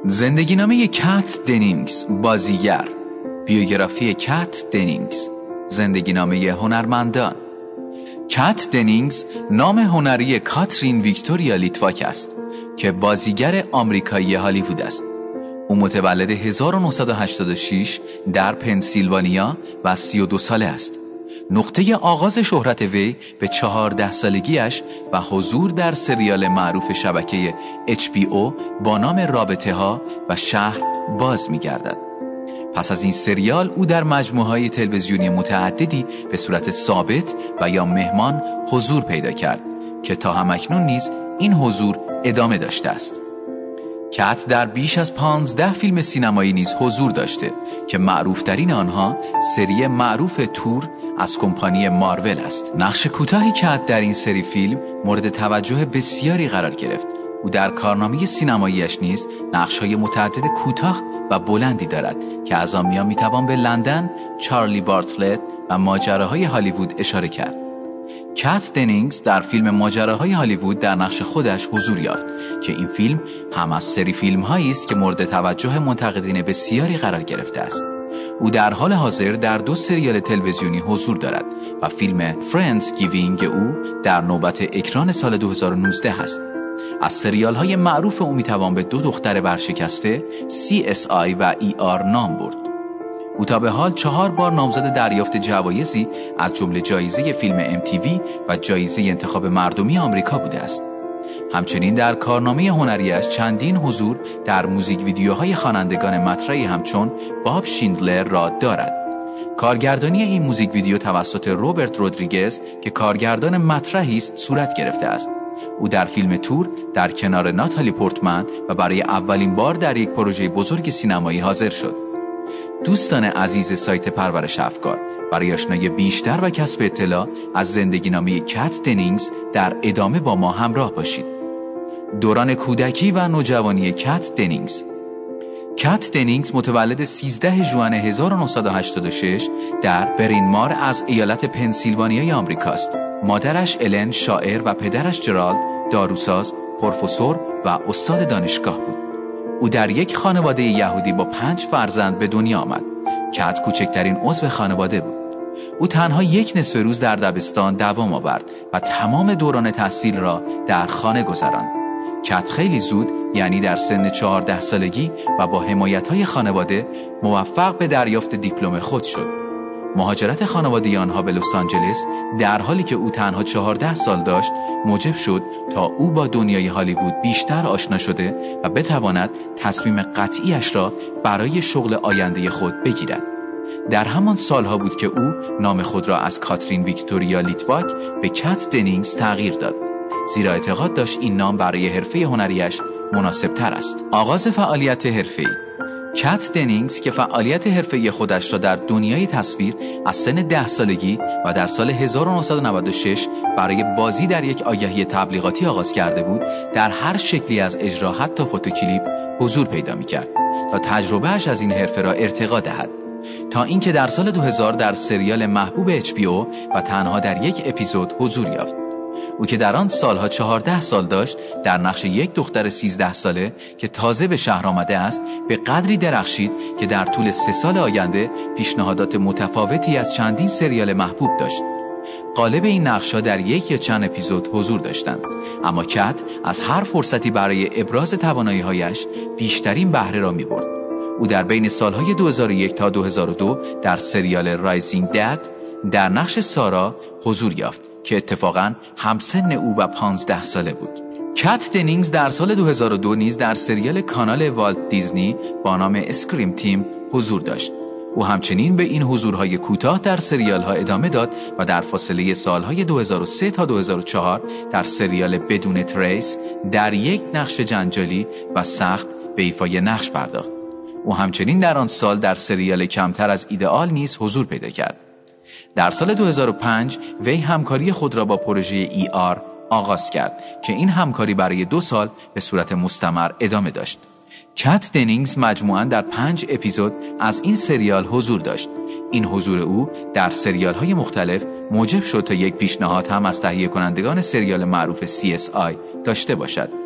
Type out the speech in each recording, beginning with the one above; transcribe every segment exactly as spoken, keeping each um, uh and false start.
زندگی نامه کات دنینگز، بازیگر. بیوگرافی کات دنینگز، زندگی نامه هنرمندان. کات دنینگز نام هنری کاترین ویکتوریا لیتواک است که بازیگر آمریکایی هالیوود است. او متولد هزار و نهصد و هشتاد و شش در پنسیلوانیا و سی و دو ساله است. نقطه آغاز شهرت وی به چهارده سالگیش و حضور در سریال معروف شبکه اچ بی او با نام رابطه ها و شهر باز می گردد. پس از این سریال او در مجموعه‌های تلویزیونی متعددی به صورت ثابت و یا مهمان حضور پیدا کرد که تا همکنون نیز این حضور ادامه داشته است. کات در بیش از پانزده فیلم سینمایی نیز حضور داشته که معروفترین آنها سری معروف تور از کمپانی مارول است. نقش کوتاهی کات در این سری فیلم مورد توجه بسیاری قرار گرفت. او در کارنامه سینماییش نیز نقش‌های متعدد کوتاه و بلندی دارد که از آن میان میتوان به لندن، چارلی بارتلت و ماجراهای هالیوود اشاره کرد. کات دنینگز در فیلم ماجراهای هالیوود در نقش خودش حضور یافت که این فیلم هم از سری فیلم‌هایی است که مورد توجه منتقدین بسیاری قرار گرفته است. او در حال حاضر در دو سریال تلویزیونی حضور دارد و فیلم فرندز گیوینگ او در نوبت اکران سال دو هزار و نوزده است. از سریال‌های معروف او میتوان به دو دختر برشکسته، سی اس آی و ای آر نام برد. او تا به حال چهار بار نامزد دریافت جوایزی از جمله جایزه فیلم ام تی وی و جایزه انتخاب مردمی آمریکا بوده است. همچنین در کارنامه هنریش چندین حضور در موزیک ویدیوهای خوانندگان مطرحی همچون باب شیندلر را دارد. کارگردانی این موزیک ویدیو توسط روبرت رودریگز که کارگردان مطرحی است صورت گرفته است. او در فیلم تور در کنار ناتالی پورتمن و برای اولین بار در یک پروژه بزرگ سینمایی حاضر شد. دوستان عزیز سایت پرورش افکار، برای آشنایی بیشتر و کسب اطلاع از زندگی نامه کات دنینگز در ادامه با ما همراه باشید. دوران کودکی و نوجوانی کات دنینگز. کات دنینگز متولد سیزده ژوئن هزار و نهصد و هشتاد و شش در برینمار از ایالت پنسیلوانیای آمریکاست. مادرش الن شاعر و پدرش جرالد داروساز، پروفسور و استاد دانشگاه بود. او در یک خانواده یهودی با پنج فرزند به دنیا آمد. کات کوچکترین عضو خانواده بود. او تنها یک نصف روز در دبستان دوام آورد و تمام دوران تحصیل را در خانه گذراند. کات خیلی زود، یعنی در سن چهارده سالگی و با حمایت‌های خانواده، موفق به دریافت دیپلم خود شد. مهاجرت خانواده آنها به لس آنجلس در حالی که او تنها چهارده سال داشت موجب شد تا او با دنیای هالیوود بیشتر آشنا شده و بتواند تصمیم قطعیش را برای شغل آینده خود بگیرد. در همان سالها بود که او نام خود را از کاترین ویکتوریا لیتواک به کات دنینگز تغییر داد، زیرا اعتقاد داشت این نام برای حرفه هنریش مناسب تر است. آغاز فعالیت حرفه‌ای. کات دنینگز که فعالیت حرفه‌ای خودش را در دنیای تصویر از سن ده سالگی و در سال هزار و نهصد و نود و شش برای بازی در یک آگهی تبلیغاتی آغاز کرده بود، در هر شکلی از اجرا، حتی فوتوکلیپ، حضور پیدا می‌کرد تا تجربه‌اش از این حرفه را ارتقا دهد، تا اینکه در سال دو هزار در سریال محبوب اچ بی او و تنها در یک اپیزود حضور یافت. او که در آن سالها چهارده سال داشت، در نقش یک دختر سیزده ساله که تازه به شهر آمده است به قدری درخشید که در طول سه سال آینده پیشنهادات متفاوتی از چندین سریال محبوب داشت. غالب این نقش‌ها در یک یا چند اپیزود حضور داشتند، اما کات از هر فرصتی برای ابراز توانایی‌هایش بیشترین بهره را می‌برد. او در بین سالهای دو هزار و یک تا دو هزار و دو در سریال رایزینگ دد در نقش سارا حضور یافت که اتفاقاً همسن او و پانزده ساله بود. کات دنینگز در سال دو هزار و دو نیز در سریال کانال والت دیزنی با نام اسکریم تیم حضور داشت. او همچنین به این حضورهای کوتاه در سریال‌ها ادامه داد و در فاصله سالهای دو هزار و سه تا دو هزار و چهار در سریال بدون تریس در یک نقش جنجالی و سخت به ایفای نقش پرداخت. او همچنین در آن سال در سریال کمتر از ایدئال نیز حضور پیدا کرد. در سال دو هزار و پنج وی همکاری خود را با پروژه ای آر آغاز کرد که این همکاری برای دو سال به صورت مستمر ادامه داشت. کات دنینگز مجموعاً در پنج اپیزود از این سریال حضور داشت. این حضور او در سریال‌های مختلف موجب شد تا یک پیشنهاد هم از تهیه کنندگان سریال معروف سی اس آی داشته باشد.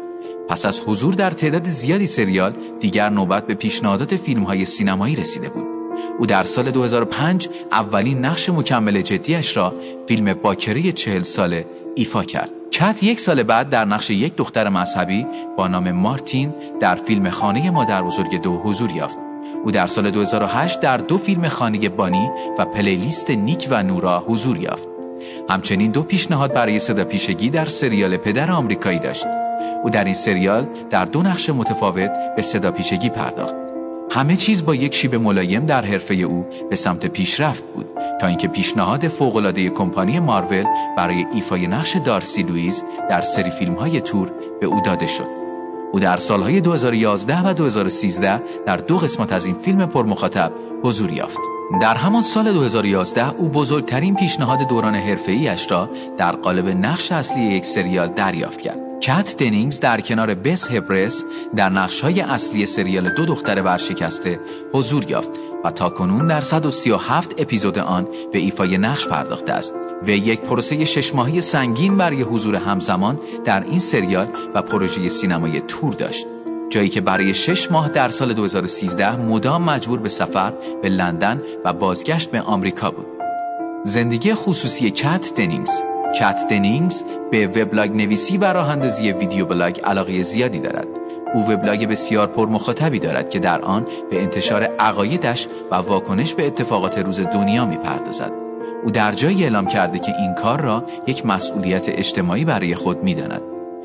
پس از حضور در تعداد زیادی سریال دیگر نوبت به پیشنهادات فیلم‌های سینمایی رسیده بود. او در سال دو هزار و پنج اولین نقش مکمل جدیش را فیلم باکره چهل ساله ایفا کرد. کت یک سال بعد در نقش یک دختر مذهبی با نام مارتین در فیلم خانه مادر بزرگ دو حضور یافت. او در سال دو هزار و هشت در دو فیلم خانه بانی و پلیلیست نیک و نورا حضور یافت. همچنین دو پیشنهاد برای صداپیشگی در سریال پدر آمریکایی داشت. او در این سریال در دو نقش متفاوت به صداپیشگی پرداخت. همه چیز با یک شیب ملایم در حرفه او به سمت پیشرفت بود تا اینکه پیشنهاد فوق‌العاده کمپانی مارول برای ایفای نقش دارسی لوئیس در سری فیلم‌های تور به او داده شد. او در سالهای دو هزار و یازده و دو هزار و سیزده در دو قسمت از این فیلم پرمخاطب حضور یافت. در همان سال دو هزار و یازده او بزرگترین پیشنهاد دوران حرفه‌ای‌اش را در قالب نقش اصلی یک سریال دریافت کرد. کت دنینگز در کنار بس هبرس در نقش‌های اصلی سریال دو دختر ورشکسته حضور یافت و تاکنون در صد و سی و هفت اپیزود آن به ایفای نقش پرداخته است. و یک پروسه شش ماهه سنگین برای حضور همزمان در این سریال و پروژه سینمایی تور داشت، جایی که برای شش ماه در سال دو هزار و سیزده مدام مجبور به سفر به لندن و بازگشت به آمریکا بود. زندگی خصوصی کت دنینگز. کت دنینگز به وبلاگ نویسی و راه اندازی ویدیو بلاگ علاقه زیادی دارد. او وبلاگ بسیار پرمخاطبی دارد که در آن به انتشار عقایدش و واکنش به اتفاقات روز دنیا می‌پردازد. او در جایی اعلام کرده که این کار را یک مسئولیت اجتماعی برای خود می‌داند.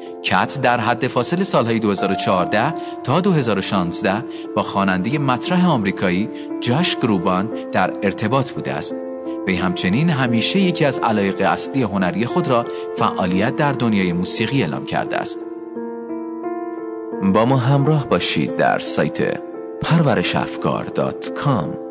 کت در حد فاصل سالهای دو هزار و چهارده تا دو هزار و شانزده با خواننده مطرح آمریکایی جاش گروبان در ارتباط بوده است. وی همچنین همیشه یکی از علایق اصلی هنری خود را فعالیت در دنیای موسیقی اعلام کرده است. با ما همراه باشید در سایت پرورش افکار دات کام.